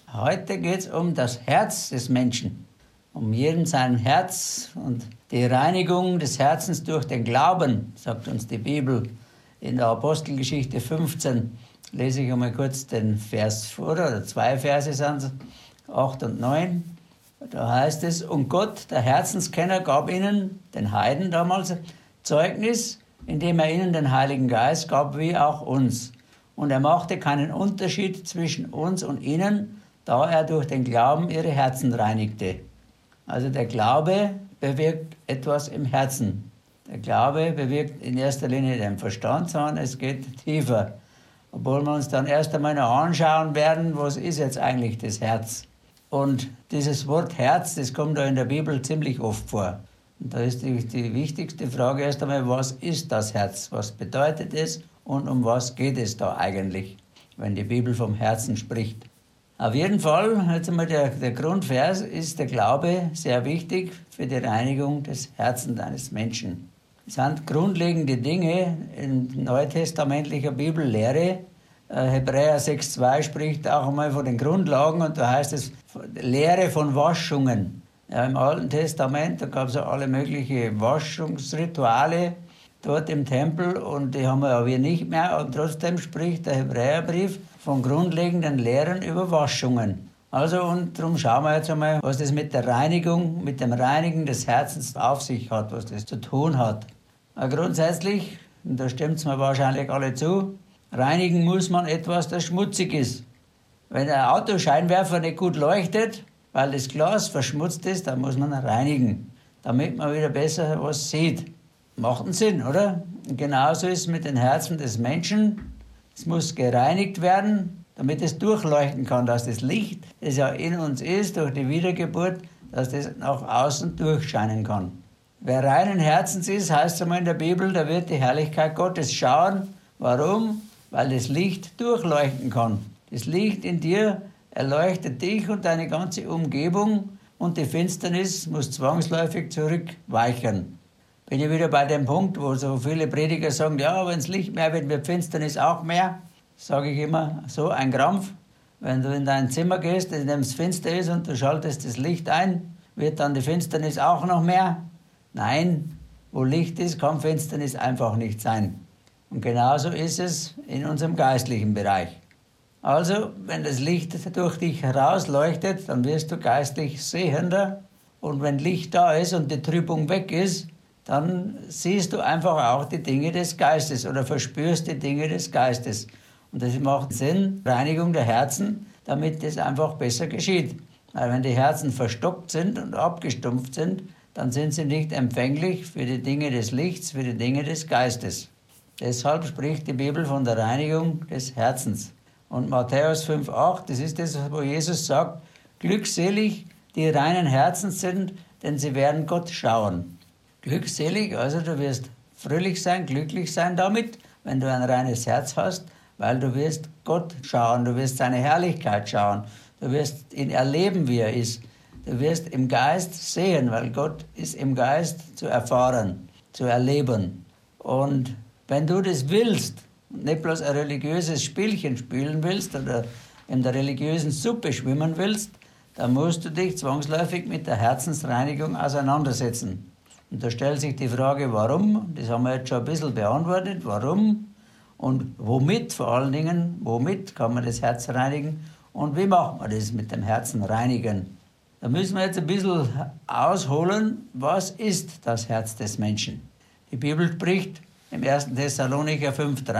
Heute geht es um das Herz des Menschen, um jeden sein Herz und die Reinigung des Herzens durch den Glauben, sagt uns die Bibel. In der Apostelgeschichte 15 lese ich einmal kurz den Vers vor, oder 2 Verse sind es, 8 und 9. Da heißt es, und Gott, der Herzenskenner, gab ihnen, den Heiden damals, Zeugnis, indem er ihnen den Heiligen Geist gab, wie auch uns. Und er machte keinen Unterschied zwischen uns und ihnen, da er durch den Glauben ihre Herzen reinigte. Also der Glaube bewirkt etwas im Herzen. Der Glaube bewirkt in erster Linie den Verstand, sondern es geht tiefer. Obwohl wir uns dann erst einmal noch anschauen werden, was ist jetzt eigentlich das Herz. Und dieses Wort Herz, das kommt da in der Bibel ziemlich oft vor. Und da ist die wichtigste Frage erst einmal, was ist das Herz? Was bedeutet es und um was geht es da eigentlich, wenn die Bibel vom Herzen spricht? Auf jeden Fall, jetzt einmal der Grundvers, ist der Glaube sehr wichtig für die Reinigung des Herzens eines Menschen. Es sind grundlegende Dinge in neutestamentlicher Bibellehre. Hebräer 6,2 spricht auch einmal von den Grundlagen und da heißt es Lehre von Waschungen. Ja, im Alten Testament, da gab es ja alle möglichen Waschungsrituale dort im Tempel und die haben wir aber nicht mehr. Und trotzdem spricht der Hebräerbrief von grundlegenden Lehren über Waschungen. Also und darum schauen wir jetzt einmal, was das mit der Reinigung, mit dem Reinigen des Herzens auf sich hat, was das zu tun hat. Grundsätzlich, und da stimmt es mir wahrscheinlich alle zu, reinigen muss man etwas, das schmutzig ist. Wenn ein Autoscheinwerfer nicht gut leuchtet, weil das Glas verschmutzt ist, dann muss man reinigen, damit man wieder besser was sieht. Macht einen Sinn, oder? Und genauso ist es mit den Herzen des Menschen. Es muss gereinigt werden, damit es durchleuchten kann, dass das Licht, das ja in uns ist, durch die Wiedergeburt, dass das nach außen durchscheinen kann. Wer reinen Herzens ist, heißt es einmal in der Bibel, der wird die Herrlichkeit Gottes schauen. Warum? Weil das Licht durchleuchten kann. Das Licht in dir erleuchtet dich und deine ganze Umgebung und die Finsternis muss zwangsläufig zurückweichen. Bin ich wieder bei dem Punkt, wo so viele Prediger sagen, ja, wenn es Licht mehr wird, wird Finsternis auch mehr. Sage ich immer, so ein Krampf. Wenn du in dein Zimmer gehst, in dem es finster ist und du schaltest das Licht ein, wird dann die Finsternis auch noch mehr? Nein, wo Licht ist, kann Finsternis einfach nicht sein. Und genauso ist es in unserem geistlichen Bereich. Also, wenn das Licht durch dich herausleuchtet, dann wirst du geistlich sehender. Und wenn Licht da ist und die Trübung weg ist, dann siehst du einfach auch die Dinge des Geistes oder verspürst die Dinge des Geistes. Und das macht Sinn, Reinigung der Herzen, damit das einfach besser geschieht. Weil wenn die Herzen verstockt sind und abgestumpft sind, dann sind sie nicht empfänglich für die Dinge des Lichts, für die Dinge des Geistes. Deshalb spricht die Bibel von der Reinigung des Herzens. Und Matthäus 5,8, das ist das, wo Jesus sagt, glückselig, die reinen Herzens sind, denn sie werden Gott schauen. Glückselig, also du wirst fröhlich sein, glücklich sein damit, wenn du ein reines Herz hast, weil du wirst Gott schauen, du wirst seine Herrlichkeit schauen, du wirst ihn erleben, wie er ist. Du wirst im Geist sehen, weil Gott ist im Geist zu erfahren, zu erleben. Und wenn du das willst, nicht bloß ein religiöses Spielchen spielen willst oder in der religiösen Suppe schwimmen willst, dann musst du dich zwangsläufig mit der Herzensreinigung auseinandersetzen. Und da stellt sich die Frage, warum? Das haben wir jetzt schon ein bisschen beantwortet. Warum? Und womit vor allen Dingen? Womit kann man das Herz reinigen? Und wie macht man das mit dem Herzen reinigen? Da müssen wir jetzt ein bisschen ausholen, was ist das Herz des Menschen? Die Bibel spricht im 1. Thessalonicher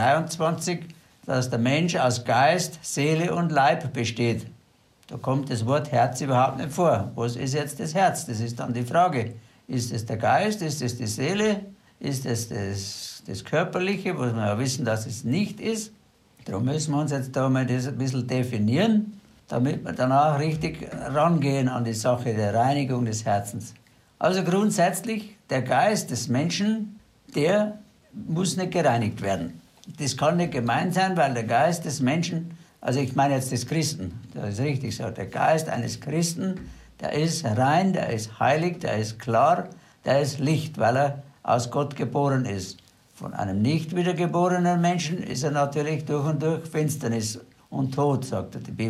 5,23, dass der Mensch aus Geist, Seele und Leib besteht. Da kommt das Wort Herz überhaupt nicht vor. Was ist jetzt das Herz? Das ist dann die Frage. Ist es der Geist? Ist es die Seele? Ist es das Körperliche, was wir ja wissen, dass es nicht ist? Darum müssen wir uns jetzt da mal das ein bisschen definieren, damit wir danach richtig rangehen an die Sache der Reinigung des Herzens. Also grundsätzlich, der Geist des Menschen, der muss nicht gereinigt werden. Das kann nicht gemeint sein, weil der Geist des Menschen, also ich meine jetzt des Christen, das ist richtig so, der Geist eines Christen, der ist rein, der ist heilig, der ist klar, der ist Licht, weil er aus Gott geboren ist. Von einem nicht wiedergeborenen Menschen ist er natürlich durch und durch Finsternis und Tod, sagt die Bibel.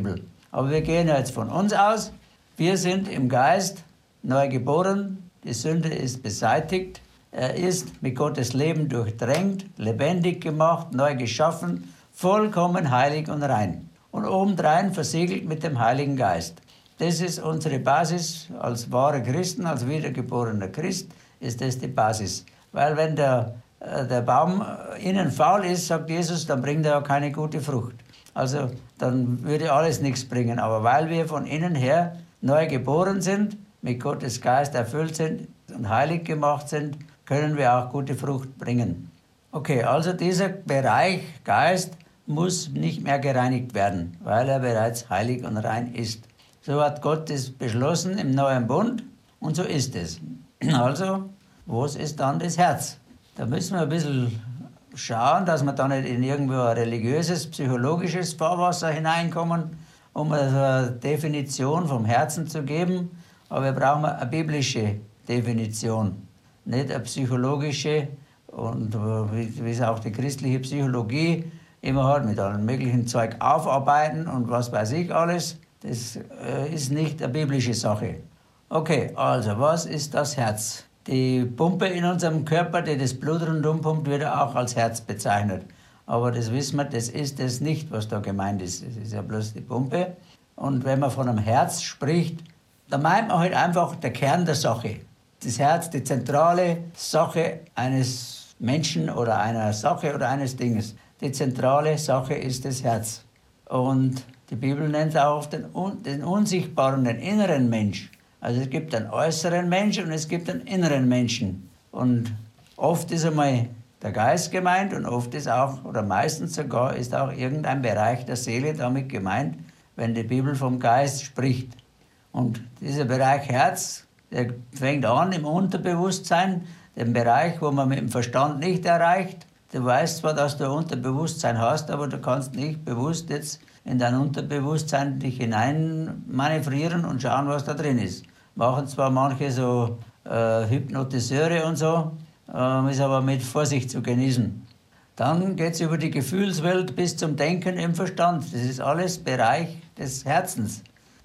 Aber wir gehen jetzt von uns aus. Wir sind im Geist neu geboren. Die Sünde ist beseitigt. Er ist mit Gottes Leben durchdrängt, lebendig gemacht, neu geschaffen, vollkommen heilig und rein. Und obendrein versiegelt mit dem Heiligen Geist. Das ist unsere Basis als wahre Christen, als wiedergeborener Christ, ist das die Basis. Weil wenn der Baum innen faul ist, sagt Jesus, dann bringt er ja keine gute Frucht. Also dann würde alles nichts bringen. Aber weil wir von innen her neu geboren sind, mit Gottes Geist erfüllt sind und heilig gemacht sind, können wir auch gute Frucht bringen. Okay, also dieser Bereich Geist muss nicht mehr gereinigt werden, weil er bereits heilig und rein ist. So hat Gott es beschlossen im neuen Bund und so ist es. Also, was ist dann das Herz? Da müssen wir ein bisschen schauen, dass wir da nicht in irgendwo ein religiöses, psychologisches Fahrwasser hineinkommen, um eine Definition vom Herzen zu geben. Aber wir brauchen eine biblische Definition, nicht eine psychologische und wie es auch die christliche Psychologie immer hat, mit allem möglichen Zeug aufarbeiten und was weiß ich alles. Das ist nicht eine biblische Sache. Okay, also was ist das Herz? Die Pumpe in unserem Körper, die das Blut rundum pumpt, wird auch als Herz bezeichnet. Aber das wissen wir, das ist es nicht, was da gemeint ist. Es ist ja bloß die Pumpe. Und wenn man von einem Herz spricht, dann meint man halt einfach der Kern der Sache. Das Herz, die zentrale Sache eines Menschen oder einer Sache oder eines Dinges. Die zentrale Sache ist das Herz. Und die Bibel nennt auch den unsichtbaren, den inneren Mensch. Also es gibt einen äußeren Menschen und es gibt einen inneren Menschen. Und oft ist einmal der Geist gemeint und oft ist auch, oder meistens sogar, ist auch irgendein Bereich der Seele damit gemeint, wenn die Bibel vom Geist spricht. Und dieser Bereich Herz, der fängt an im Unterbewusstsein, dem Bereich, wo man mit dem Verstand nicht erreicht. Du weißt zwar, dass du ein Unterbewusstsein hast, aber du kannst nicht bewusst jetzt in dein Unterbewusstsein dich hinein manövrieren und schauen, was da drin ist. Machen zwar manche so Hypnotiseure und so, ist aber mit Vorsicht zu genießen. Dann geht es über die Gefühlswelt bis zum Denken im Verstand. Das ist alles Bereich des Herzens.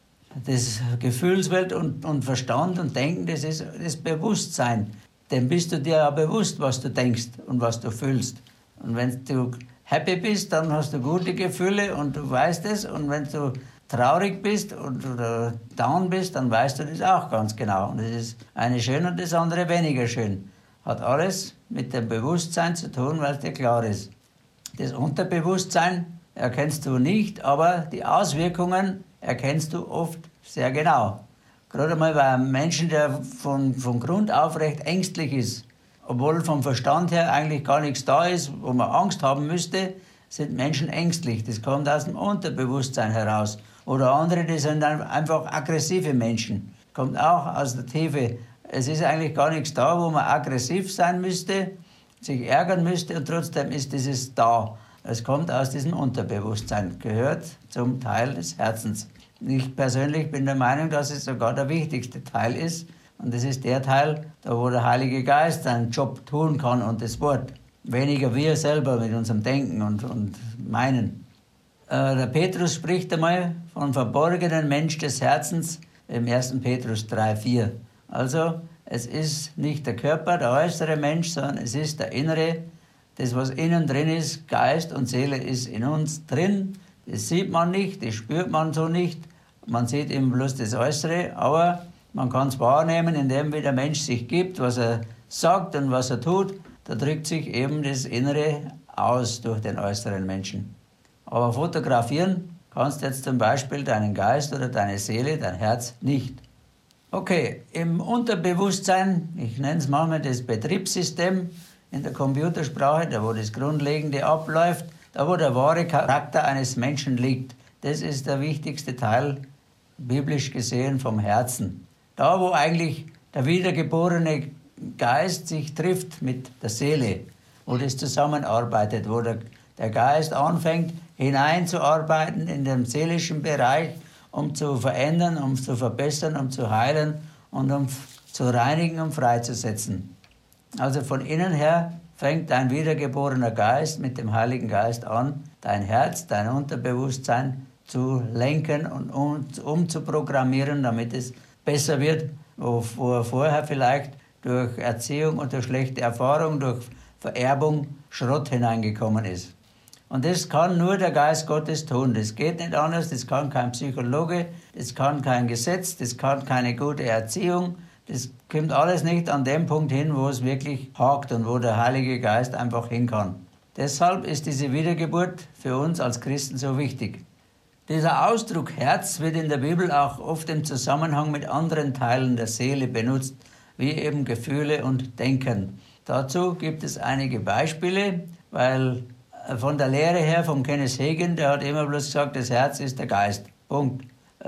Das Gefühlswelt und Verstand und Denken, das ist das Bewusstsein. Dem bist du dir ja bewusst, was du denkst und was du fühlst. Und wenn du happy bist, dann hast du gute Gefühle und du weißt es. Und wenn du traurig bist oder down bist, dann weißt du das auch ganz genau. Und das ist eine schön und das andere weniger schön. Hat alles mit dem Bewusstsein zu tun, weil es dir klar ist. Das Unterbewusstsein erkennst du nicht, aber die Auswirkungen erkennst du oft sehr genau. Gerade mal bei einem Menschen, der von Grund auf recht ängstlich ist, obwohl vom Verstand her eigentlich gar nichts da ist, wo man Angst haben müsste, sind Menschen ängstlich. Das kommt aus dem Unterbewusstsein heraus. Oder andere, die sind einfach aggressive Menschen. Kommt auch aus der Tiefe. Es ist eigentlich gar nichts da, wo man aggressiv sein müsste, sich ärgern müsste und trotzdem ist dieses da. Es kommt aus diesem Unterbewusstsein, gehört zum Teil des Herzens. Ich persönlich bin der Meinung, dass es sogar der wichtigste Teil ist. Und das ist der Teil, da wo der Heilige Geist seinen Job tun kann und das Wort. Weniger wir selber mit unserem Denken und Meinen. Der Petrus spricht einmal von verborgenen Mensch des Herzens im 1. Petrus 3,4. Also es ist nicht der Körper, der äußere Mensch, sondern es ist der innere. Das, was innen drin ist, Geist und Seele ist in uns drin. Das sieht man nicht, das spürt man so nicht. Man sieht eben bloß das Äußere, aber man kann es wahrnehmen, indem wie der Mensch sich gibt, was er sagt und was er tut. Da drückt sich eben das Innere aus durch den äußeren Menschen. Aber fotografieren kannst du jetzt zum Beispiel deinen Geist oder deine Seele, dein Herz nicht. Okay, im Unterbewusstsein, ich nenne es manchmal das Betriebssystem in der Computersprache, da wo das Grundlegende abläuft, da wo der wahre Charakter eines Menschen liegt. Das ist der wichtigste Teil, biblisch gesehen, vom Herzen. Da wo eigentlich der wiedergeborene Geist sich trifft mit der Seele, wo das zusammenarbeitet, wo der Geist anfängt hineinzuarbeiten in den seelischen Bereich, um zu verändern, um zu verbessern, um zu heilen und um zu reinigen und freizusetzen. Also von innen her fängt dein wiedergeborener Geist mit dem Heiligen Geist an, dein Herz, dein Unterbewusstsein zu lenken und umzuprogrammieren, damit es besser wird, wo er vorher vielleicht durch Erziehung und durch schlechte Erfahrung, durch Vererbung Schrott hineingekommen ist. Und das kann nur der Geist Gottes tun. Das geht nicht anders, das kann kein Psychologe, das kann kein Gesetz, das kann keine gute Erziehung. Das kommt alles nicht an dem Punkt hin, wo es wirklich hakt und wo der Heilige Geist einfach hin kann. Deshalb ist diese Wiedergeburt für uns als Christen so wichtig. Dieser Ausdruck Herz wird in der Bibel auch oft im Zusammenhang mit anderen Teilen der Seele benutzt, wie eben Gefühle und Denken. Dazu gibt es einige Beispiele, weil von der Lehre her von Kenneth Hagin, der hat immer bloß gesagt, das Herz ist der Geist. Punkt.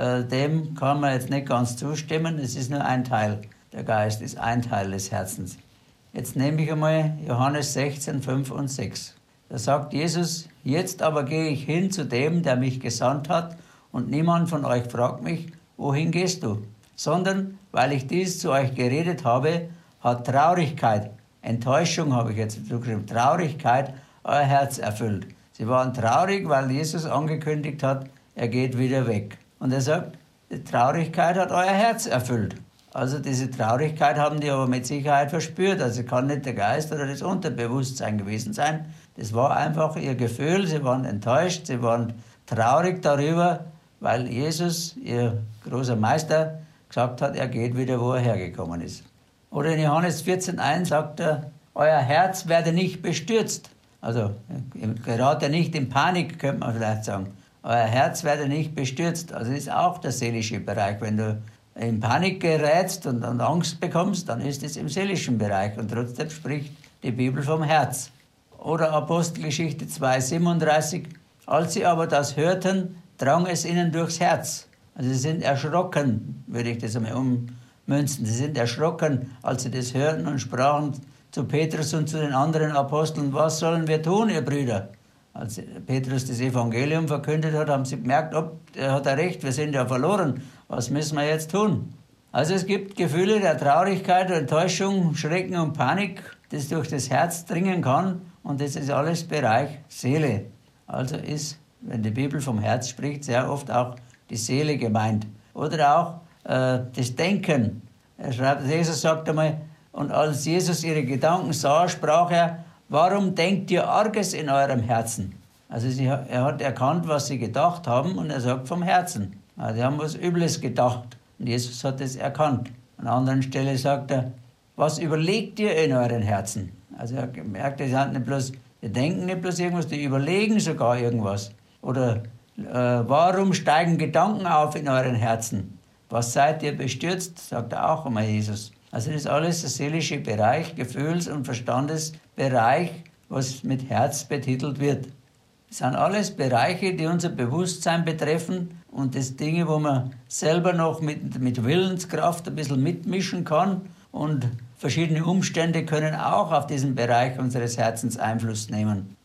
Dem kann man jetzt nicht ganz zustimmen, es ist nur ein Teil. Der Geist ist ein Teil des Herzens. Jetzt nehme ich einmal Johannes 16, 5 und 6. Da sagt Jesus, jetzt aber gehe ich hin zu dem, der mich gesandt hat, und niemand von euch fragt mich, wohin gehst du? Sondern, weil ich dies zu euch geredet habe, hat Traurigkeit, Enttäuschung habe ich jetzt dazu geschrieben, Traurigkeit euer Herz erfüllt. Sie waren traurig, weil Jesus angekündigt hat, er geht wieder weg. Und er sagt, die Traurigkeit hat euer Herz erfüllt. Also diese Traurigkeit haben die aber mit Sicherheit verspürt. Also kann nicht der Geist oder das Unterbewusstsein gewesen sein. Das war einfach ihr Gefühl, sie waren enttäuscht, sie waren traurig darüber, weil Jesus, ihr großer Meister, gesagt hat, er geht wieder, wo er hergekommen ist. Oder in Johannes 14,1 sagt er, euer Herz werde nicht bestürzt. Also gerate nicht in Panik, könnte man vielleicht sagen. Euer Herz werde nicht bestürzt. Also das ist auch der seelische Bereich. Wenn du in Panik gerätst und Angst bekommst, dann ist es im seelischen Bereich. Und trotzdem spricht die Bibel vom Herz. Oder Apostelgeschichte 2,37. Als sie aber das hörten, drang es ihnen durchs Herz. Also sie sind erschrocken, würde ich das einmal ummünzen. Sie sind erschrocken, als sie das hörten und sprachen zu Petrus und zu den anderen Aposteln, was sollen wir tun, ihr Brüder? Als Petrus das Evangelium verkündet hat, haben sie gemerkt, er hat recht, wir sind ja verloren, was müssen wir jetzt tun? Also es gibt Gefühle der Traurigkeit, Enttäuschung, Schrecken und Panik, das durch das Herz dringen kann, und das ist alles Bereich Seele. Also ist, wenn die Bibel vom Herz spricht, sehr oft auch die Seele gemeint. Oder auch das Denken. Jesus sagt einmal, und als Jesus ihre Gedanken sah, sprach er, warum denkt ihr Arges in eurem Herzen? Also er hat erkannt, was sie gedacht haben, und er sagt vom Herzen. Also sie haben was Übles gedacht, und Jesus hat es erkannt. An einer anderen Stelle sagt er, was überlegt ihr in euren Herzen? Also er hat gemerkt, die denken nicht bloß irgendwas, die überlegen sogar irgendwas. Oder warum steigen Gedanken auf in euren Herzen? Was seid ihr bestürzt? Sagt er auch einmal Jesus. Also das ist alles der seelische Bereich, Gefühls- und Verstandesbereich, was mit Herz betitelt wird. Das sind alles Bereiche, die unser Bewusstsein betreffen, und das Dinge, wo man selber noch mit Willenskraft ein bisschen mitmischen kann, und verschiedene Umstände können auch auf diesen Bereich unseres Herzens Einfluss nehmen.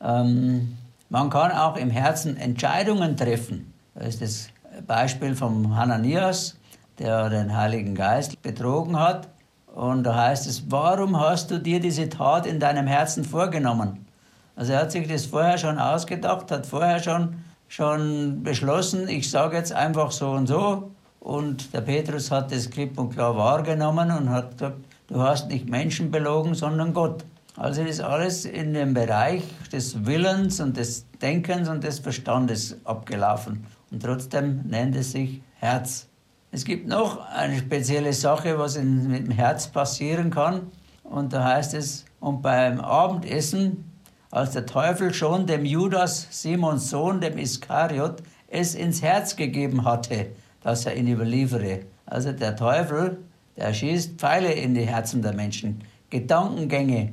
Man kann auch im Herzen Entscheidungen treffen. Da ist das Beispiel vom Hananias, der den Heiligen Geist betrogen hat. Und da heißt es, warum hast du dir diese Tat in deinem Herzen vorgenommen? Also er hat sich das vorher schon ausgedacht, hat vorher schon beschlossen, ich sage jetzt einfach so und so. Und der Petrus hat das klipp und klar wahrgenommen und hat gesagt, du hast nicht Menschen belogen, sondern Gott. Also ist alles in dem Bereich des Willens und des Denkens und des Verstandes abgelaufen. Und trotzdem nennt es sich Herz. Es gibt noch eine spezielle Sache, was mit dem Herz passieren kann. Und da heißt es, und beim Abendessen, als der Teufel schon dem Judas, Simons Sohn, dem Iskariot, es ins Herz gegeben hatte, dass er ihn überliefere. Also der Teufel, der schießt Pfeile in die Herzen der Menschen, Gedankengänge,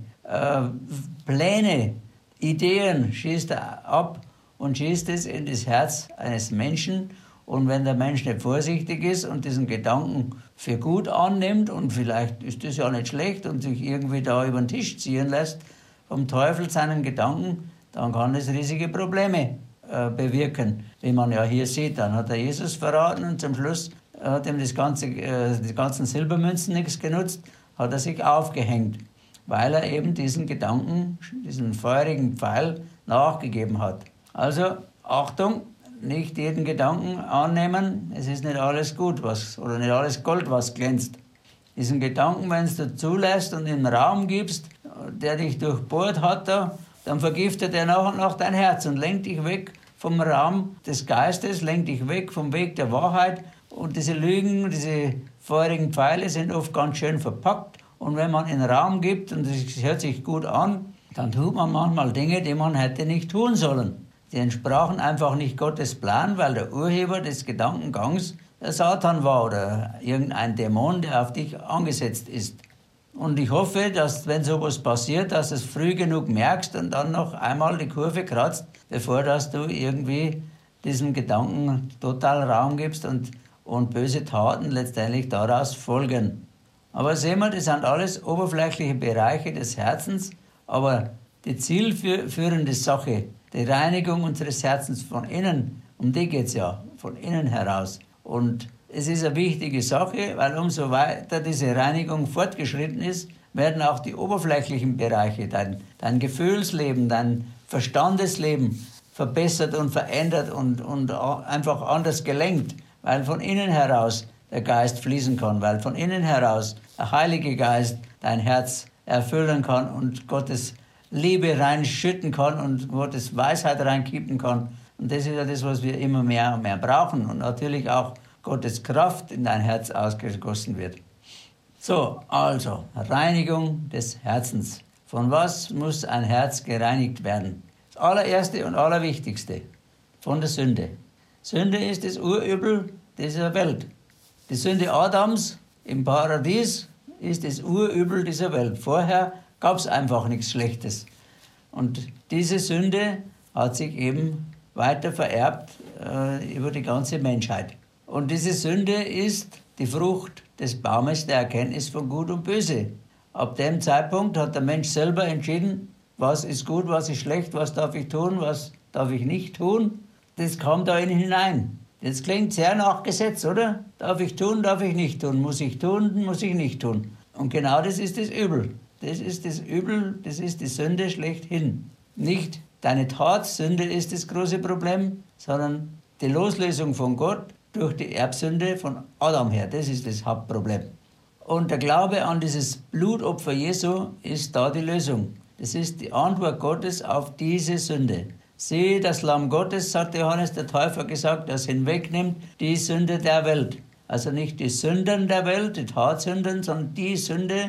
Pläne, Ideen schießt er ab und schießt es in das Herz eines Menschen. Und wenn der Mensch nicht vorsichtig ist und diesen Gedanken für gut annimmt, und vielleicht ist das ja nicht schlecht und sich irgendwie da über den Tisch ziehen lässt vom Teufel seinen Gedanken, dann kann das riesige Probleme bewirken, wie man ja hier sieht. Dann hat er Jesus verraten und zum Schluss hat ihm die ganzen Silbermünzen nichts genutzt, hat er sich aufgehängt, weil er eben diesen Gedanken, diesen feurigen Pfeil nachgegeben hat. Also Achtung, nicht jeden Gedanken annehmen. Es ist nicht alles gut, oder nicht alles Gold, was glänzt. Diesen Gedanken, wenn du zulässt und in den Raum gibst, der dich durchbohrt hat, dann vergiftet er nach und nach dein Herz und lenkt dich weg vom Raum des Geistes, lenkt dich weg vom Weg der Wahrheit. Und diese Lügen, diese feurigen Pfeile sind oft ganz schön verpackt. Und wenn man in den Raum gibt und es hört sich gut an, dann tut man manchmal Dinge, die man hätte nicht tun sollen. Die entsprachen einfach nicht Gottes Plan, weil der Urheber des Gedankengangs der Satan war oder irgendein Dämon, der auf dich angesetzt ist. Und ich hoffe, dass, wenn sowas passiert, dass du es früh genug merkst und dann noch einmal die Kurve kratzt, bevor dass du irgendwie diesen Gedanken total Raum gibst und böse Taten letztendlich daraus folgen. Aber sehen wir, das sind alles oberflächliche Bereiche des Herzens, aber die zielführende Sache, die Reinigung unseres Herzens von innen, um die geht es ja, von innen heraus. Und es ist eine wichtige Sache, weil umso weiter diese Reinigung fortgeschritten ist, werden auch die oberflächlichen Bereiche, dein Gefühlsleben, dein Verstandesleben verbessert und verändert und einfach anders gelenkt, weil von innen heraus der Geist fließen kann, weil von innen heraus der Heilige Geist dein Herz erfüllen kann und Gottes Liebe reinschütten kann und Gottes Weisheit reinkippen kann. Und das ist ja das, was wir immer mehr und mehr brauchen. Und natürlich auch Gottes Kraft in dein Herz ausgegossen wird. So, also, Reinigung des Herzens. Von was muss ein Herz gereinigt werden? Das allererste und allerwichtigste, von der Sünde. Sünde ist das Urübel dieser Welt. Die Sünde Adams im Paradies ist das Urübel dieser Welt. Vorher gab es einfach nichts Schlechtes. Und diese Sünde hat sich eben weiter vererbt über die ganze Menschheit. Und diese Sünde ist die Frucht des Baumes der Erkenntnis von Gut und Böse. Ab dem Zeitpunkt hat der Mensch selber entschieden, was ist gut, was ist schlecht, was darf ich tun, was darf ich nicht tun. Das kam da in ihn hinein. Das klingt sehr nach Gesetz, oder? Darf ich tun, darf ich nicht tun, muss ich tun, muss ich nicht tun. Und genau das ist das Übel. Das ist das Übel, das ist die Sünde schlechthin. Nicht deine Tatsünde ist das große Problem, sondern die Loslösung von Gott durch die Erbsünde von Adam her. Das ist das Hauptproblem. Und der Glaube an dieses Blutopfer Jesu ist da die Lösung. Das ist die Antwort Gottes auf diese Sünde. Siehe, das Lamm Gottes, hat Johannes der Täufer gesagt, das hinwegnimmt die Sünde der Welt. Also nicht die Sünden der Welt, die Tatsünden, sondern die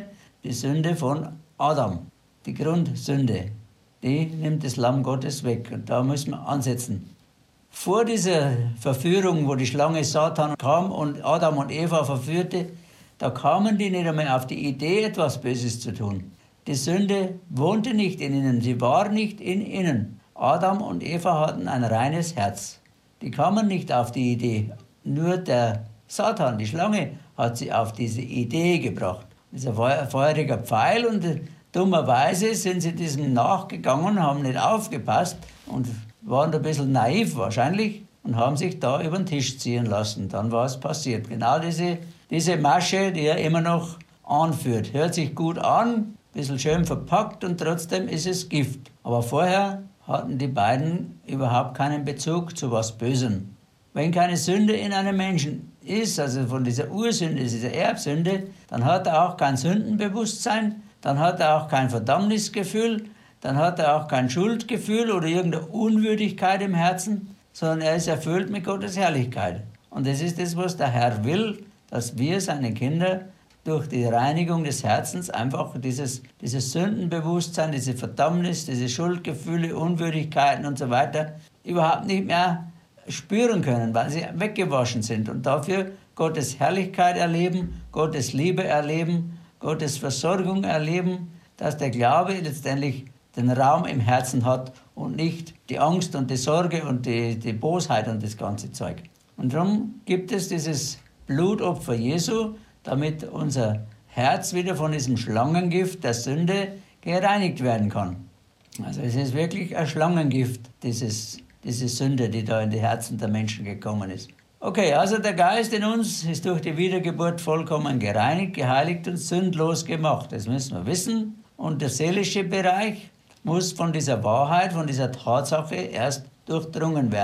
Sünde von Adam. Die Grundsünde, die nimmt das Lamm Gottes weg. Und da müssen wir ansetzen. Vor dieser Verführung, wo die Schlange Satan kam und Adam und Eva verführte, da kamen die nicht einmal auf die Idee, etwas Böses zu tun. Die Sünde wohnte nicht in ihnen, sie war nicht in ihnen. Adam und Eva hatten ein reines Herz. Die kamen nicht auf die Idee. Nur der Satan, die Schlange, hat sie auf diese Idee gebracht. Das ist ein feuriger Pfeil und dummerweise sind sie diesem nachgegangen, haben nicht aufgepasst und waren ein bisschen naiv wahrscheinlich und haben sich da über den Tisch ziehen lassen. Dann war es passiert. Genau diese Masche, die er immer noch anführt. Hört sich gut an, ein bisschen schön verpackt und trotzdem ist es Gift. Aber vorher hatten die beiden überhaupt keinen Bezug zu was Bösem. Wenn keine Sünde in einem Menschen ist, also von dieser Ursünde, dieser Erbsünde, dann hat er auch kein Sündenbewusstsein, dann hat er auch kein Verdammnisgefühl, dann hat er auch kein Schuldgefühl oder irgendeine Unwürdigkeit im Herzen, sondern er ist erfüllt mit Gottes Herrlichkeit. Und das ist das, was der Herr will, dass wir, seine Kinder, durch die Reinigung des Herzens einfach dieses Sündenbewusstsein, diese Verdammnis, diese Schuldgefühle, Unwürdigkeiten und so weiter überhaupt nicht mehr spüren können, weil sie weggewaschen sind und dafür Gottes Herrlichkeit erleben, Gottes Liebe erleben, Gottes Versorgung erleben, dass der Glaube letztendlich den Raum im Herzen hat und nicht die Angst und die Sorge und die Bosheit und das ganze Zeug. Und darum gibt es dieses Blutopfer Jesu, damit unser Herz wieder von diesem Schlangengift der Sünde gereinigt werden kann. Also es ist wirklich ein Schlangengift, diese Sünde, die da in die Herzen der Menschen gekommen ist. Okay, also der Geist in uns ist durch die Wiedergeburt vollkommen gereinigt, geheiligt und sündlos gemacht. Das müssen wir wissen. Und der seelische Bereich muss von dieser Wahrheit, von dieser Tatsache erst durchdrungen werden.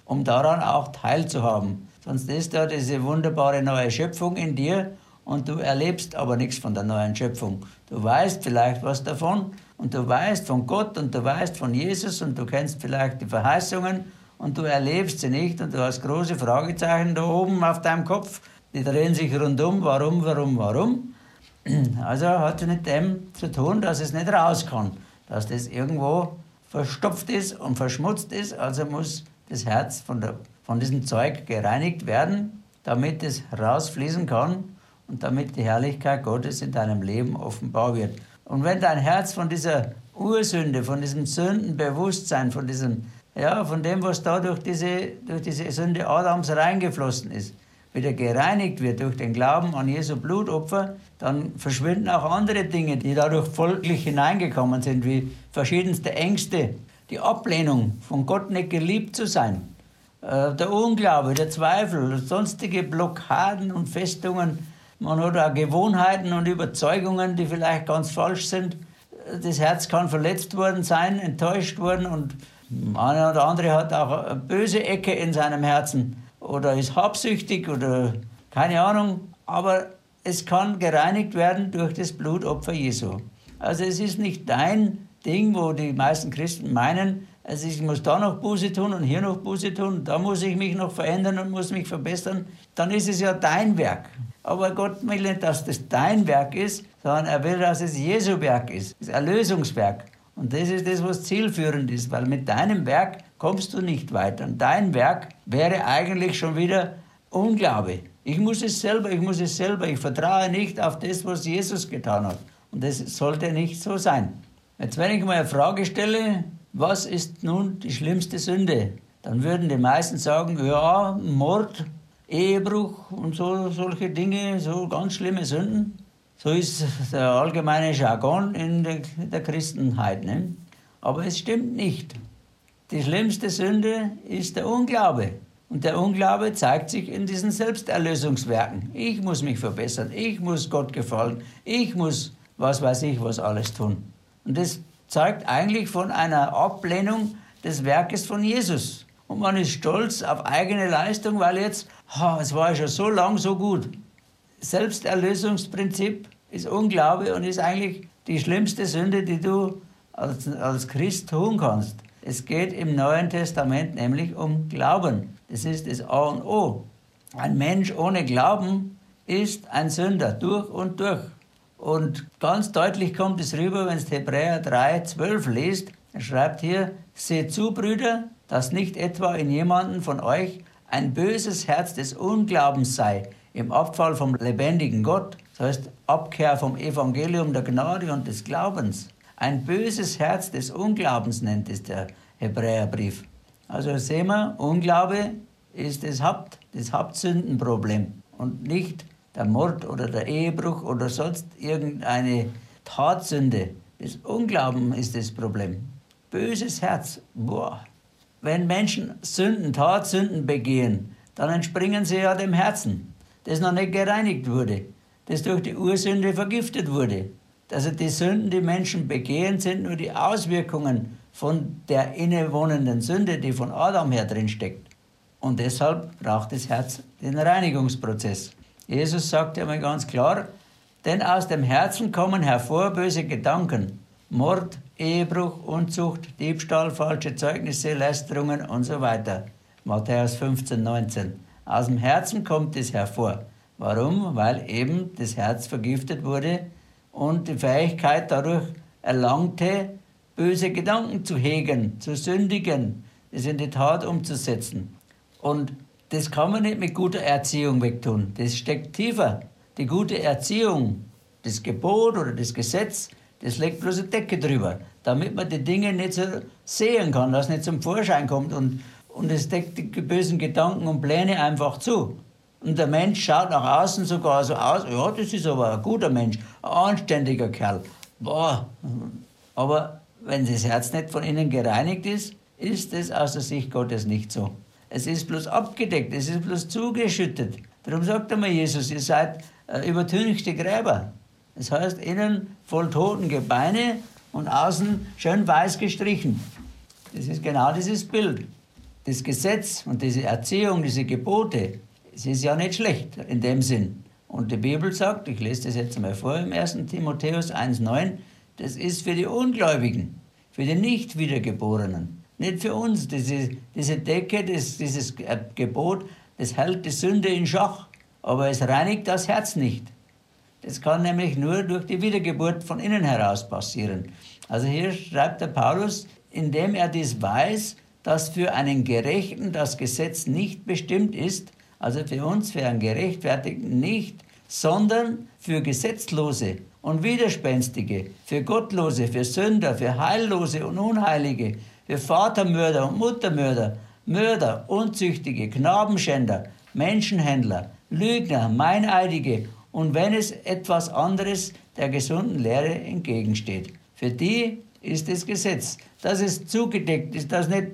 um daran auch teilzuhaben. Sonst ist da diese wunderbare neue Schöpfung in dir und du erlebst aber nichts von der neuen Schöpfung. Du weißt vielleicht was davon und du weißt von Gott und du weißt von Jesus und du kennst vielleicht die Verheißungen und du erlebst sie nicht und du hast große Fragezeichen da oben auf deinem Kopf. Die drehen sich rundum. Warum? Also hat es mit dem zu tun, dass es nicht raus kann, dass das irgendwo verstopft ist und verschmutzt ist. Also muss das Herz von diesem Zeug gereinigt werden, damit es rausfließen kann und damit die Herrlichkeit Gottes in deinem Leben offenbar wird. Und wenn dein Herz von dieser Ursünde, von diesem Sündenbewusstsein, von dem, was da durch diese Sünde Adams reingeflossen ist, wieder gereinigt wird durch den Glauben an Jesu Blutopfer, dann verschwinden auch andere Dinge, die dadurch folglich hineingekommen sind, wie verschiedenste Ängste, die Ablehnung, von Gott nicht geliebt zu sein, der Unglaube, der Zweifel, sonstige Blockaden und Festungen. Man hat auch Gewohnheiten und Überzeugungen, die vielleicht ganz falsch sind. Das Herz kann verletzt worden sein, enttäuscht worden und einer oder andere hat auch eine böse Ecke in seinem Herzen oder ist habsüchtig oder keine Ahnung, aber es kann gereinigt werden durch das Blutopfer Jesu. Also es ist nicht dein Ding, wo die meisten Christen meinen, also ich muss da noch Buße tun und hier noch Buße tun, da muss ich mich noch verändern und muss mich verbessern, dann ist es ja dein Werk. Aber Gott will nicht, dass das dein Werk ist, sondern er will, dass es Jesu Werk ist, das Erlösungswerk. Und das ist das, was zielführend ist, weil mit deinem Werk kommst du nicht weiter. Und dein Werk wäre eigentlich schon wieder Unglaube. Ich muss es selber, ich vertraue nicht auf das, was Jesus getan hat. Und das sollte nicht so sein. Jetzt, wenn ich mal eine Frage stelle, was ist nun die schlimmste Sünde? Dann würden die meisten sagen, ja, Mord, Ehebruch und solche Dinge, so ganz schlimme Sünden. So ist der allgemeine Jargon in der Christenheit. Ne? Aber es stimmt nicht. Die schlimmste Sünde ist der Unglaube. Und der Unglaube zeigt sich in diesen Selbsterlösungswerken. Ich muss mich verbessern, ich muss Gott gefallen, ich muss was weiß ich was alles tun. Und das zeugt eigentlich von einer Ablehnung des Werkes von Jesus. Und man ist stolz auf eigene Leistung, weil jetzt, es war ja schon so lang so gut. Selbsterlösungsprinzip ist Unglaube und ist eigentlich die schlimmste Sünde, die du als Christ tun kannst. Es geht im Neuen Testament nämlich um Glauben. Das ist das A und O. Ein Mensch ohne Glauben ist ein Sünder, durch und durch. Und ganz deutlich kommt es rüber, wenn es Hebräer 3,12 liest. Er schreibt hier, seht zu, Brüder, dass nicht etwa in jemandem von euch ein böses Herz des Unglaubens sei, im Abfall vom lebendigen Gott, das heißt Abkehr vom Evangelium der Gnade und des Glaubens. Ein böses Herz des Unglaubens nennt es der Hebräerbrief. Also sehen wir, Unglaube ist das Hauptsündenproblem und nicht der Mord oder der Ehebruch oder sonst irgendeine Tatsünde. Das Unglauben ist das Problem. Böses Herz, boah. Wenn Menschen Tatsünden begehen, dann entspringen sie ja dem Herzen, das noch nicht gereinigt wurde, das durch die Ursünde vergiftet wurde. Also die Sünden, die Menschen begehen, sind nur die Auswirkungen von der innewohnenden Sünde, die von Adam her drin steckt. Und deshalb braucht das Herz den Reinigungsprozess. Jesus sagt ja mal ganz klar, denn aus dem Herzen kommen hervor böse Gedanken, Mord, Ehebruch, Unzucht, Diebstahl, falsche Zeugnisse, Lästerungen und so weiter. Matthäus 15,19. Aus dem Herzen kommt es hervor. Warum? Weil eben das Herz vergiftet wurde und die Fähigkeit dadurch erlangte, böse Gedanken zu hegen, zu sündigen, das in die Tat umzusetzen. Und das kann man nicht mit guter Erziehung wegtun. Das steckt tiefer. Die gute Erziehung, das Gebot oder das Gesetz, das legt bloß eine Decke drüber, damit man die Dinge nicht so sehen kann, dass es nicht zum Vorschein kommt und es deckt die bösen Gedanken und Pläne einfach zu. Und der Mensch schaut nach außen sogar so aus, ja, das ist aber ein guter Mensch, ein anständiger Kerl. Boah. Aber wenn das Herz nicht von innen gereinigt ist, ist es aus der Sicht Gottes nicht so. Es ist bloß abgedeckt, es ist bloß zugeschüttet. Darum sagt einmal Jesus, ihr seid übertünchte Gräber. Das heißt, innen voll toten Gebeine und außen schön weiß gestrichen. Das ist genau dieses Bild. das Gesetz und diese Erziehung, diese Gebote, es ist ja nicht schlecht in dem Sinn. Und die Bibel sagt, ich lese das jetzt mal vor im 1. Timotheus 1,9, das ist für die Ungläubigen, für die Nicht-Wiedergeborenen. Nicht für uns. Diese Decke, dieses Gebot, das hält die Sünde in Schach, aber es reinigt das Herz nicht. Das kann nämlich nur durch die Wiedergeburt von innen heraus passieren. Also hier schreibt der Paulus, indem er dies weiß, dass für einen Gerechten das Gesetz nicht bestimmt ist, also für uns, für einen Gerechtfertigten nicht, sondern für Gesetzlose und Widerspenstige, für Gottlose, für Sünder, für Heillose und Unheilige, für Vatermörder und Muttermörder, Mörder, Unzüchtige, Knabenschänder, Menschenhändler, Lügner, Meineidige und wenn es etwas anderes der gesunden Lehre entgegensteht. Für die ist das Gesetz, dass es zugedeckt ist, dass nicht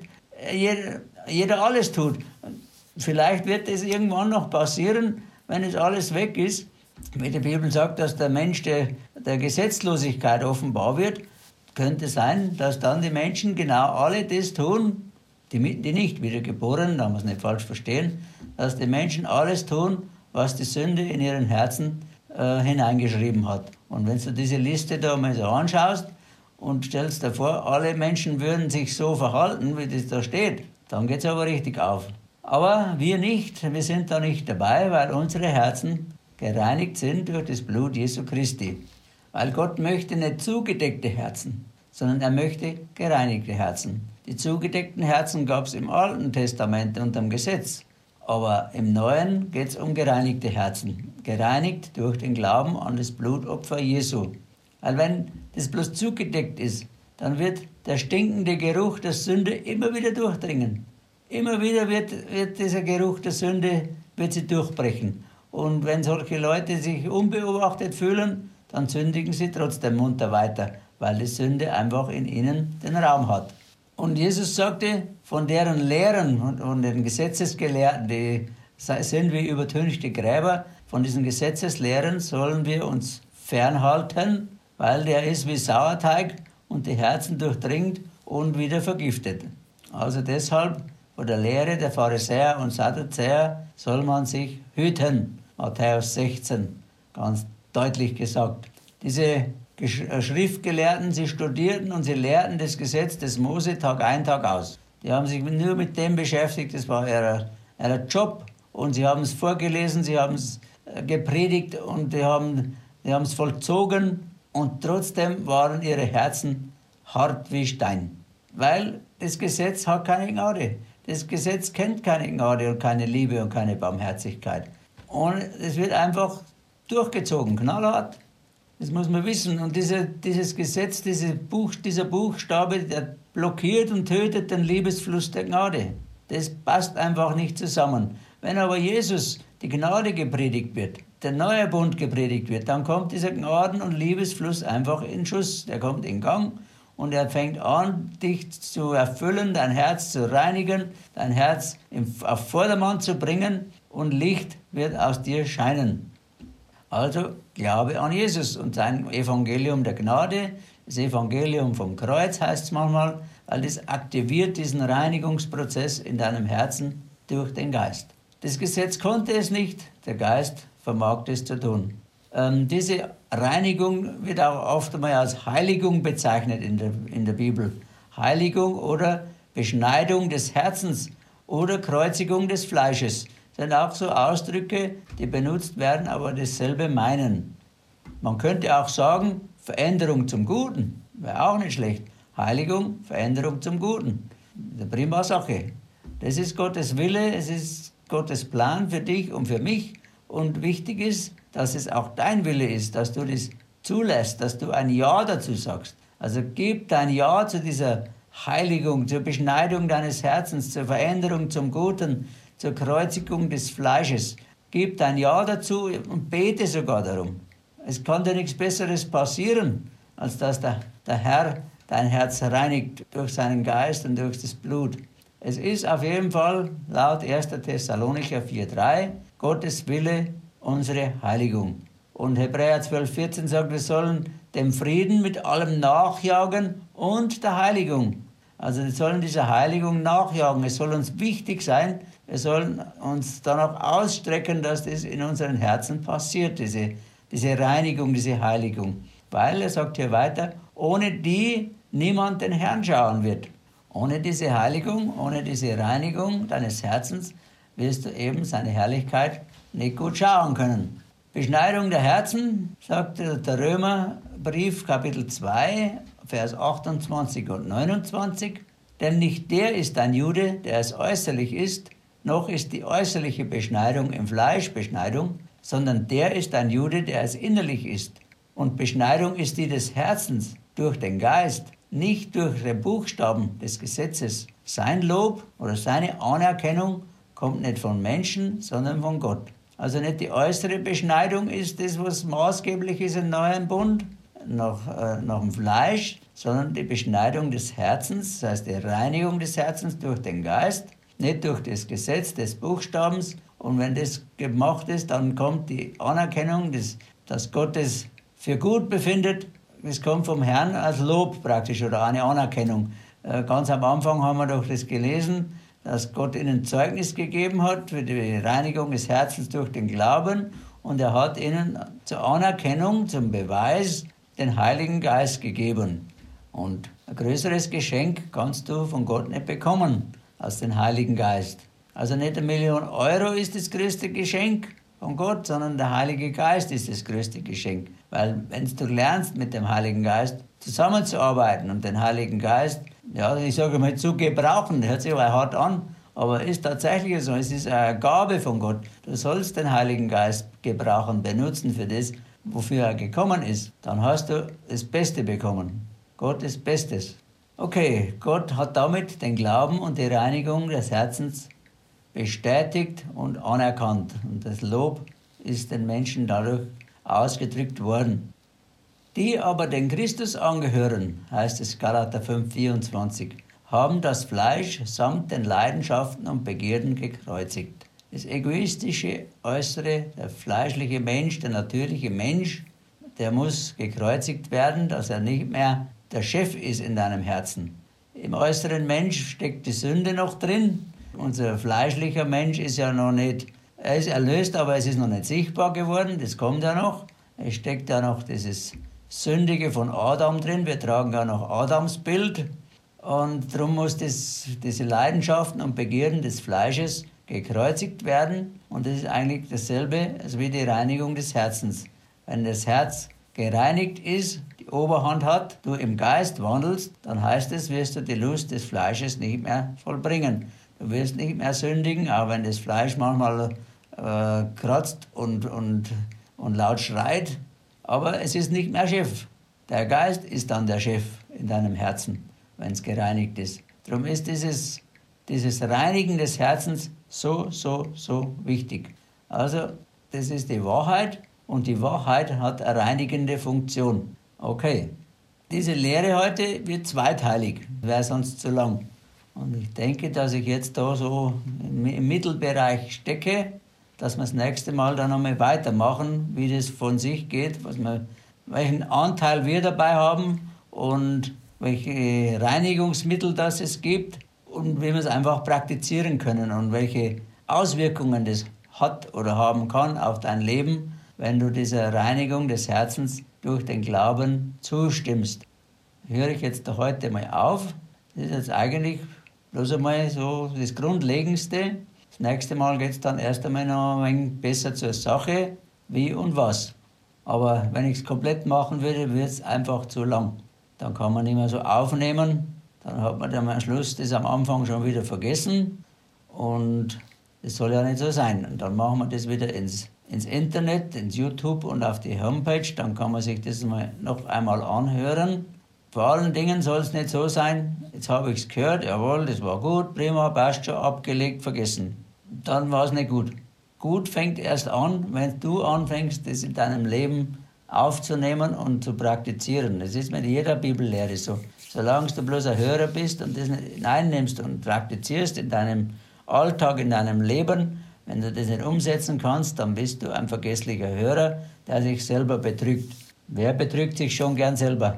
jeder alles tut. Vielleicht wird es irgendwann noch passieren, wenn es alles weg ist. Wie die Bibel sagt, dass der Mensch der Gesetzlosigkeit offenbar wird, könnte sein, dass dann die Menschen genau alle das tun, die nicht wiedergeboren, da muss man nicht falsch verstehen, dass die Menschen alles tun, was die Sünde in ihren Herzen hineingeschrieben hat. Und wenn du diese Liste da mal so anschaust und stellst dir vor, alle Menschen würden sich so verhalten, wie das da steht, dann geht es aber richtig auf. Aber wir nicht, wir sind da nicht dabei, weil unsere Herzen gereinigt sind durch das Blut Jesu Christi. Weil Gott möchte nicht zugedeckte Herzen, sondern er möchte gereinigte Herzen. Die zugedeckten Herzen gab es im Alten Testament unter dem Gesetz. Aber im Neuen geht es um gereinigte Herzen. Gereinigt durch den Glauben an das Blutopfer Jesu. Weil wenn das bloß zugedeckt ist, dann wird der stinkende Geruch der Sünde immer wieder durchdringen. Immer wieder wird dieser Geruch der Sünde wird sie durchbrechen. Und wenn solche Leute sich unbeobachtet fühlen, dann sündigen sie trotzdem munter weiter, weil die Sünde einfach in ihnen den Raum hat. Und Jesus sagte, von deren Lehren und den Gesetzesgelehrten, die sind wie übertünchte Gräber, von diesen Gesetzeslehren sollen wir uns fernhalten, weil der ist wie Sauerteig und die Herzen durchdringt und wieder vergiftet. Also deshalb von der Lehre der Pharisäer und Sadduzäer soll man sich hüten. Matthäus 16, ganz deutlich gesagt. Diese Schriftgelehrten, sie studierten und sie lehrten das Gesetz des Mose Tag ein, Tag aus. Die haben sich nur mit dem beschäftigt, das war ihr Job. Und sie haben es vorgelesen, sie haben es gepredigt und die haben es vollzogen. Und trotzdem waren ihre Herzen hart wie Stein. Weil das Gesetz hat keine Gnade. Das Gesetz kennt keine Gnade und keine Liebe und keine Barmherzigkeit. Und es wird einfach durchgezogen, knallhart. Das muss man wissen. Und dieses Gesetz, dieser Buchstabe, der blockiert und tötet den Liebesfluss der Gnade. Das passt einfach nicht zusammen. Wenn aber Jesus die Gnade gepredigt wird, der neue Bund gepredigt wird, dann kommt dieser Gnaden- und Liebesfluss einfach in Schuss. Der kommt in Gang und er fängt an, dich zu erfüllen, dein Herz zu reinigen, dein Herz auf Vordermann zu bringen und Licht wird aus dir scheinen. Also glaube an Jesus und sein Evangelium der Gnade, das Evangelium vom Kreuz heißt es manchmal, weil das aktiviert diesen Reinigungsprozess in deinem Herzen durch den Geist. Das Gesetz konnte es nicht, der Geist vermag es zu tun. Diese Reinigung wird auch oft einmal als Heiligung bezeichnet in der Bibel. Heiligung oder Beschneidung des Herzens oder Kreuzigung des Fleisches sind auch so Ausdrücke, die benutzt werden, aber dasselbe meinen. Man könnte auch sagen, Veränderung zum Guten, wäre auch nicht schlecht. Heiligung, Veränderung zum Guten. Eine prima Sache. Das ist Gottes Wille, es ist Gottes Plan für dich und für mich. Und wichtig ist, dass es auch dein Wille ist, dass du das zulässt, dass du ein Ja dazu sagst. Also gib dein Ja zu dieser Heiligung, zur Beschneidung deines Herzens, zur Veränderung zum Guten, zur Kreuzigung des Fleisches. Gib dein Ja dazu und bete sogar darum. Es kann dir nichts Besseres passieren, als dass der Herr dein Herz reinigt durch seinen Geist und durch das Blut. Es ist auf jeden Fall laut 1. Thessalonicher 4,3 Gottes Wille unsere Heiligung. Und Hebräer 12,14 sagt, wir sollen dem Frieden mit allem nachjagen und der Heiligung, Also wir sollen dieser Heiligung nachjagen. Es soll uns wichtig sein. Wir sollen uns danach ausstrecken, dass das in unseren Herzen passiert, diese Reinigung, diese Heiligung. Weil, er sagt hier weiter, ohne die niemand den Herrn schauen wird. Ohne diese Heiligung, ohne diese Reinigung deines Herzens wirst du eben seine Herrlichkeit nicht gut schauen können. Beschneidung der Herzen, sagt der Römerbrief, Kapitel 2, Vers 28 und 29. Denn nicht der ist ein Jude, der es äußerlich ist, noch ist die äußerliche Beschneidung im Fleisch Beschneidung, sondern der ist ein Jude, der es innerlich ist. Und Beschneidung ist die des Herzens durch den Geist, nicht durch den Buchstaben des Gesetzes. Sein Lob oder seine Anerkennung kommt nicht von Menschen, sondern von Gott. Also nicht die äußere Beschneidung ist das, was maßgeblich ist im neuen Bund, nach dem Fleisch, sondern die Beschneidung des Herzens, das heißt die Reinigung des Herzens durch den Geist, nicht durch das Gesetz des Buchstabens. Und wenn das gemacht ist, dann kommt die Anerkennung, dass Gott es für gut befindet. Das kommt vom Herrn als Lob praktisch oder eine Anerkennung. Ganz am Anfang haben wir doch das gelesen, dass Gott ihnen Zeugnis gegeben hat für die Reinigung des Herzens durch den Glauben und er hat ihnen zur Anerkennung, zum Beweis den Heiligen Geist gegeben. Und ein größeres Geschenk kannst du von Gott nicht bekommen als den Heiligen Geist. Also nicht 1 Million Euro ist das größte Geschenk von Gott, sondern der Heilige Geist ist das größte Geschenk. Weil wenn du lernst, mit dem Heiligen Geist zusammenzuarbeiten und den Heiligen Geist, ja, ich sage mal, zu gebrauchen, hört sich aber hart an, aber ist tatsächlich so, es ist eine Gabe von Gott. Du sollst den Heiligen Geist gebrauchen, benutzen für das, wofür er gekommen ist. Dann hast du das Beste bekommen. Gott ist Bestes. Okay, Gott hat damit den Glauben und die Reinigung des Herzens bestätigt und anerkannt. Und das Lob ist den Menschen dadurch ausgedrückt worden. Die aber den Christus angehören, heißt es Galater 5,24, haben das Fleisch samt den Leidenschaften und Begierden gekreuzigt. Das egoistische Äußere, der fleischliche Mensch, der natürliche Mensch, der muss gekreuzigt werden, dass er nicht mehr der Chef ist in deinem Herzen. Im äußeren Mensch steckt die Sünde noch drin. Unser fleischlicher Mensch ist ja noch nicht, er ist erlöst, aber es ist noch nicht sichtbar geworden, das kommt ja noch. Es steckt ja noch dieses Sündige von Adam drin, wir tragen ja noch Adams Bild und darum muss diese Leidenschaften und Begierden des Fleisches gekreuzigt werden und das ist eigentlich dasselbe als wie die Reinigung des Herzens. Wenn das Herz gereinigt ist, die Oberhand hat, du im Geist wandelst, dann heißt es, wirst du die Lust des Fleisches nicht mehr vollbringen. Du wirst nicht mehr sündigen, auch wenn das Fleisch manchmal kratzt und laut schreit. Aber es ist nicht mehr Chef. Der Geist ist dann der Chef in deinem Herzen, wenn es gereinigt ist. Darum ist dieses Reinigen des Herzens so wichtig. Also, das ist die Wahrheit und die Wahrheit hat eine reinigende Funktion. Okay, diese Lehre heute wird zweiteilig, wäre sonst zu lang. Und ich denke, dass ich jetzt da so im Mittelbereich stecke, dass wir das nächste Mal dann nochmal weitermachen, wie das von sich geht, welchen Anteil wir dabei haben und welche Reinigungsmittel das es gibt und wie wir es einfach praktizieren können und welche Auswirkungen das hat oder haben kann auf dein Leben, wenn du dieser Reinigung des Herzens durch den Glauben zustimmst. Höre ich jetzt heute mal auf. Das ist jetzt eigentlich bloß einmal so das Grundlegendste. Das nächste Mal geht es dann erst einmal noch ein wenig besser zur Sache, wie und was. Aber wenn ich es komplett machen würde, wird es einfach zu lang. Dann kann man nicht mehr so aufnehmen. Dann hat man dann am Schluss das am Anfang schon wieder vergessen. Und das soll ja nicht so sein. Und dann machen wir das wieder ins Internet, ins YouTube und auf die Homepage. Dann kann man sich das mal noch einmal anhören. Vor allen Dingen soll es nicht so sein, jetzt habe ich es gehört, jawohl, das war gut, prima, passt schon, abgelegt, vergessen. Dann war es nicht gut. Gut fängt erst an, wenn du anfängst, das in deinem Leben aufzunehmen und zu praktizieren. Das ist mit jeder Bibellehre so. Solange du bloß ein Hörer bist und das nicht hineinnimmst und praktizierst in deinem Alltag, in deinem Leben, wenn du das nicht umsetzen kannst, dann bist du ein vergesslicher Hörer, der sich selber betrügt. Wer betrügt sich schon gern selber?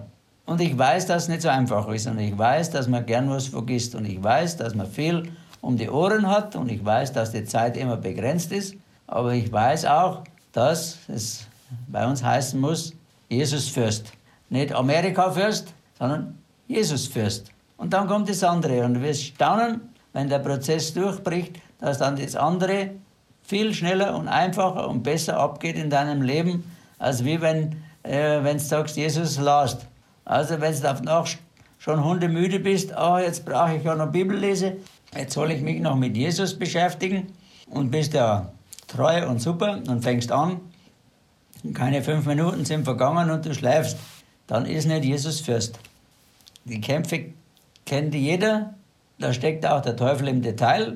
Und ich weiß, dass es nicht so einfach ist. Und ich weiß, dass man gern was vergisst. Und ich weiß, dass man viel um die Ohren hat. Und ich weiß, dass die Zeit immer begrenzt ist. Aber ich weiß auch, dass es bei uns heißen muss, Jesus Fürst. Nicht Amerika Fürst, sondern Jesus Fürst. Und dann kommt das andere. Und du wirst staunen, wenn der Prozess durchbricht, dass dann das andere viel schneller und einfacher und besser abgeht in deinem Leben, als wie wenn du sagst, Jesus lasst. Also wenn du danach schon hundemüde bist, jetzt brauche ich ja noch Bibel lesen, jetzt soll ich mich noch mit Jesus beschäftigen und bist ja treu und super und fängst an und keine 5 Minuten sind vergangen und du schläfst, dann ist nicht Jesus Fürst. Die Kämpfe kennt jeder, da steckt auch der Teufel im Detail.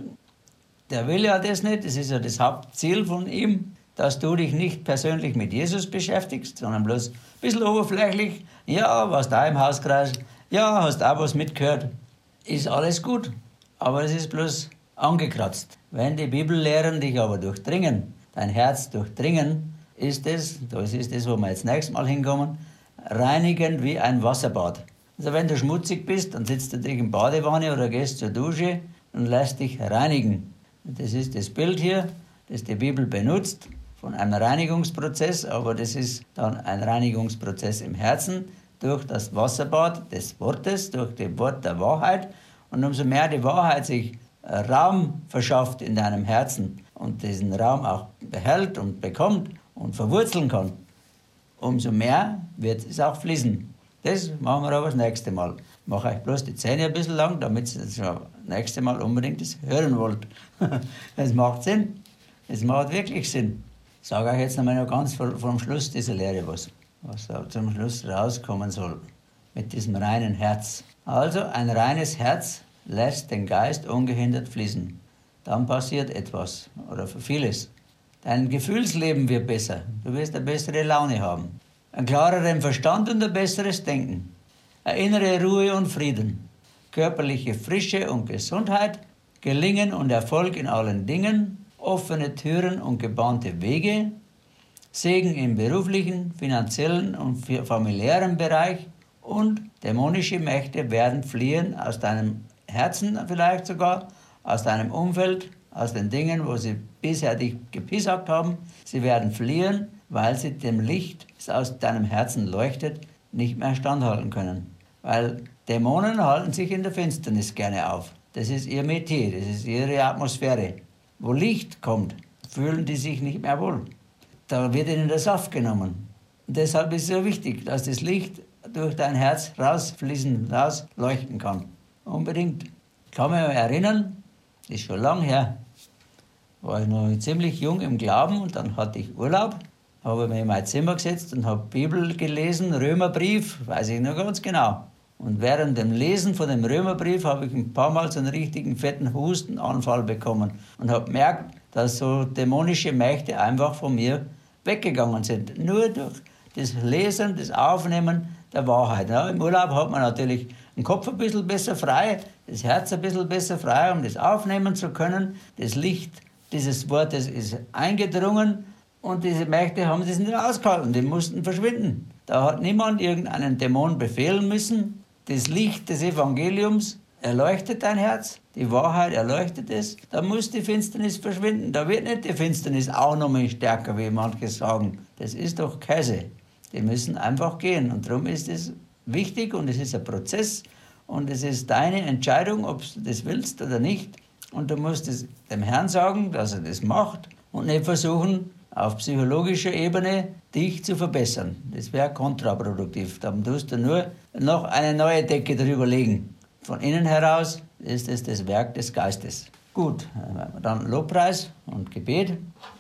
Der will ja das nicht, das ist ja das Hauptziel von ihm, dass du dich nicht persönlich mit Jesus beschäftigst, sondern bloß ein bisschen oberflächlich. Ja, warst da im Hauskreis, ja, hast auch was mitgehört. Ist alles gut, aber es ist bloß angekratzt. Wenn die Bibellehren dich aber durchdringen, dein Herz durchdringen, ist es, das ist das, wo wir jetzt nächstes Mal hinkommen, reinigend wie ein Wasserbad. Also wenn du schmutzig bist, dann sitzt du dich in Badewanne oder gehst zur Dusche und lässt dich reinigen. Das ist das Bild hier, das die Bibel benutzt, von einem Reinigungsprozess, aber das ist dann ein Reinigungsprozess im Herzen durch das Wasserbad des Wortes, durch das Wort der Wahrheit. Und umso mehr die Wahrheit sich Raum verschafft in deinem Herzen und diesen Raum auch behält und bekommt und verwurzeln kann, umso mehr wird es auch fließen. Das machen wir aber das nächste Mal. Ich mache euch bloß die Zähne ein bisschen lang, damit ihr das nächste Mal unbedingt das hören wollt. Es macht Sinn. Es macht wirklich Sinn. Ich sage euch jetzt nochmal ganz vom Schluss dieser Lehre was da zum Schluss rauskommen soll. Mit diesem reinen Herz. Also ein reines Herz lässt den Geist ungehindert fließen. Dann passiert etwas oder vieles. Dein Gefühlsleben wird besser. Du wirst eine bessere Laune haben. Einen klareren Verstand und ein besseres Denken. Eine innere Ruhe und Frieden. Körperliche Frische und Gesundheit. Gelingen und Erfolg in allen Dingen. Offene Türen und gebahnte Wege. Segen im beruflichen, finanziellen und familiären Bereich. Und dämonische Mächte werden fliehen aus deinem Herzen vielleicht sogar, aus deinem Umfeld, aus den Dingen, wo sie bisher dich gepiesackt haben. Sie werden fliehen, weil sie dem Licht, das aus deinem Herzen leuchtet, nicht mehr standhalten können. Weil Dämonen halten sich in der Finsternis gerne auf. Das ist ihr Metier, das ist ihre Atmosphäre. Wo Licht kommt, fühlen die sich nicht mehr wohl. Da wird ihnen der Saft genommen. Und deshalb ist es so wichtig, dass das Licht durch dein Herz rausfließen, rausleuchten kann. Unbedingt. Ich kann mich erinnern, das ist schon lange her, war ich noch ziemlich jung im Glauben und dann hatte ich Urlaub, habe mich in mein Zimmer gesetzt und habe Bibel gelesen, Römerbrief, weiß ich noch ganz genau. Und während dem Lesen von dem Römerbrief habe ich ein paar Mal so einen richtigen fetten Hustenanfall bekommen und habe gemerkt, dass so dämonische Mächte einfach von mir weggegangen sind. Nur durch das Lesen, das Aufnehmen der Wahrheit. Ja, im Urlaub hat man natürlich den Kopf ein bisschen besser frei, das Herz ein bisschen besser frei, um das aufnehmen zu können. Das Licht dieses Wortes ist eingedrungen und diese Mächte haben das nicht ausgehalten, die mussten verschwinden. Da hat niemand irgendeinen Dämon befehlen müssen. Das Licht des Evangeliums erleuchtet dein Herz, die Wahrheit erleuchtet es, da muss die Finsternis verschwinden. Da wird nicht die Finsternis auch noch mal stärker, wie manche sagen. Das ist doch Käse. Die müssen einfach gehen und darum ist es wichtig und es ist ein Prozess und es ist deine Entscheidung, ob du das willst oder nicht. Und du musst es dem Herrn sagen, dass er das macht und nicht versuchen, auf psychologischer Ebene dich zu verbessern. Das wäre kontraproduktiv. Dann tust du nur noch eine neue Decke drüber legen. Von innen heraus ist es das Werk des Geistes. Gut, dann Lobpreis und Gebet.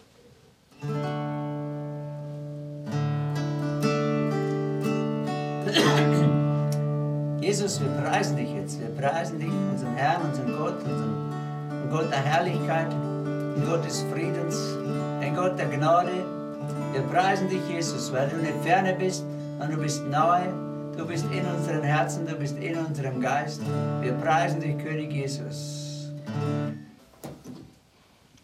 Jesus, wir preisen dich jetzt. Wir preisen dich, unseren Herrn, unseren Gott, unseren Gott der Herrlichkeit, den Gott des Friedens, den Gott der Gnade. Wir preisen dich, Jesus, weil du nicht ferne bist, sondern du bist nahe. Du bist in unseren Herzen, du bist in unserem Geist. Wir preisen dich, König Jesus.